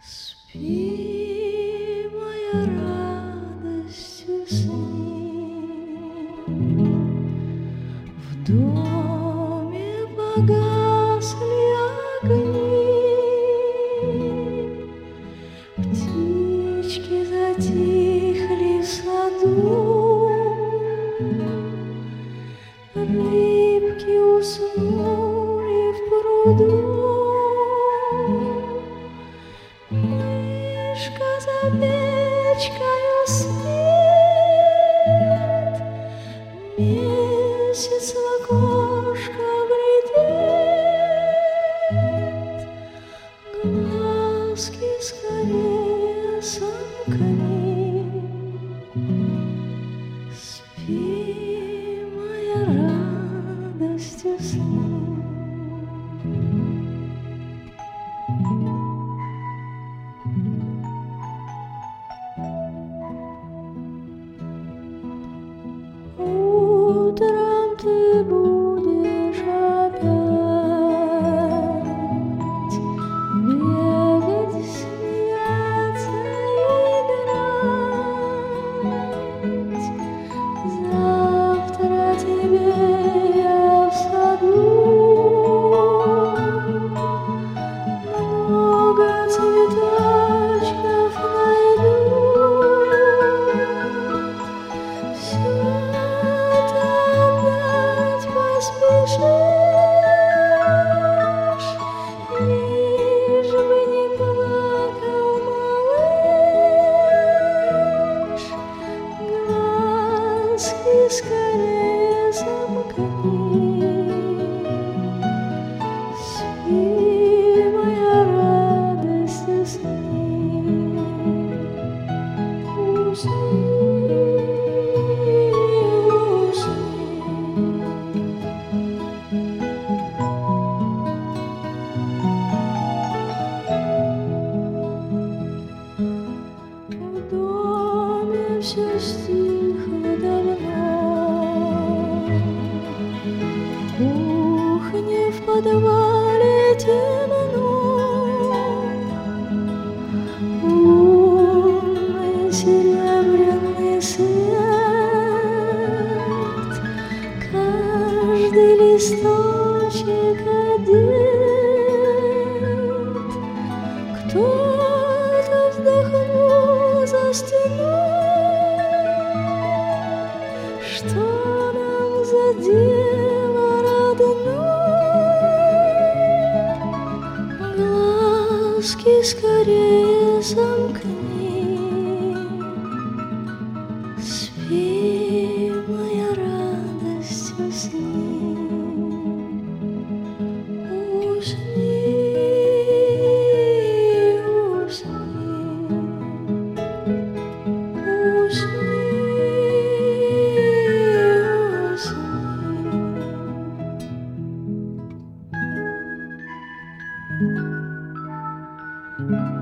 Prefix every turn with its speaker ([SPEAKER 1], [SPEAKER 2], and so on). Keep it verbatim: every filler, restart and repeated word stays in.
[SPEAKER 1] Спи, моя радость, усни. В доме погасли огни, птички затихли в саду, рыбки уснули в пруду. Мышка за печкою спит, месяц в окошко глядит. Глазки скорее сомкни. Спи, моя радость, усни. Утром ты будешь опять бегать, смеяться, играть. Завтра тебе я в саду много цветочков найду. Всё поспешишь, лишь бы не плакал малыш. Глазки скорее замкни. Спи, моя радость, усни. Усни. Все стихло давно, в кухне, в подвале темно. Лунный серебряный свет, каждый листочек одет. Кто-то вздохнул за стеной. Что нам за дело родное? Глазки скорее замкни. Спи, моя радость, усни. Усни, усни, усни. Thank you.